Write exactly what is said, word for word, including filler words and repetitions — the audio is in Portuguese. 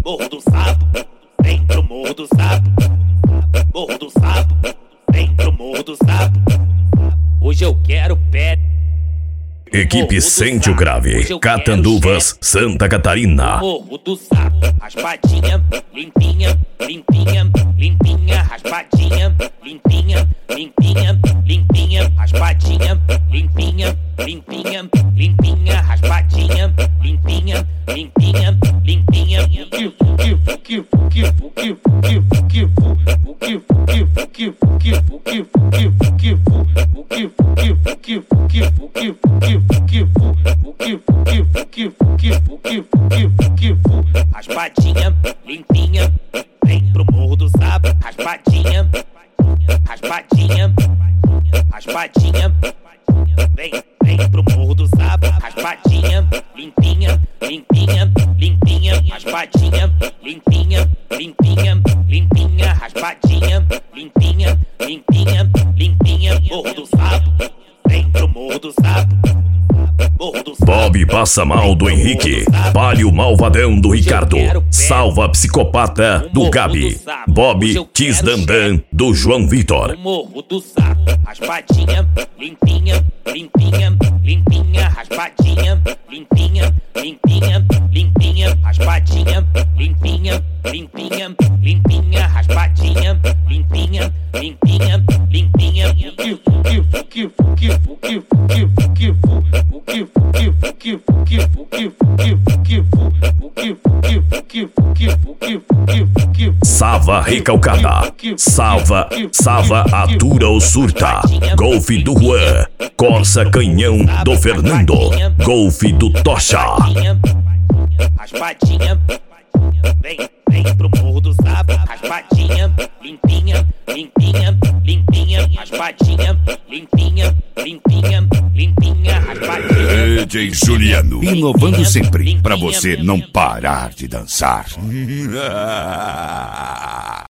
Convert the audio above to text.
Morro do Sapo, vem pro Morro do Sapo. Morro do Sapo, vem pro Morro do Sapo. Hoje eu quero pé. Equipe Sente o Grave, Catanduvas, Santa Catarina. Morro do Sapo, raspadinha, limpinha, limpinha, limpinha, raspadinha, limpinha, limpinha, limpinha, raspadinha, limpinha, limpinha, limpinha, raspadinha, limpinha, limpinha, limpinha. Raspadinha, limpinha, vem pro Morro do Sapo. Raspadinha, raspadinha, raspadinha, vem, vem pro Morro do Sapo. Raspadinha, limpinha, limpinha, limpinha, raspadinha, limpinha, limpinha, limpinha, raspadinha, limpinha, limpinha, limpinha. Morro do Sapo, vem pro Morro do Sapo. Bob Passa Mal do Henrique, Palio Malvadão do Ricardo, Salva Psicopata do Gabi, Bob Tisdandan do João Vitor. Morro do Sapo, raspadinha, limpinha, limpinha, limpinha, raspadinha, limpinha, limpinha, limpinha, raspadinha, limpinha, limpinha, limpinha, raspadinha, limpinha, limpinha, limpinha. Sava recalcada, Sava, Sava atura ou surta, Golfe do Juan, Corsa Canhão do Fernando, Golfe do Tocha. Raspadinha, vem, vem pro Morro do Sapo. Raspadinha, limpinha, limpinha, limpinha, raspadinha, limpinha, limpinha, limpinha, raspadinha. D J Juliano, inovando sempre, pra você não parar de dançar.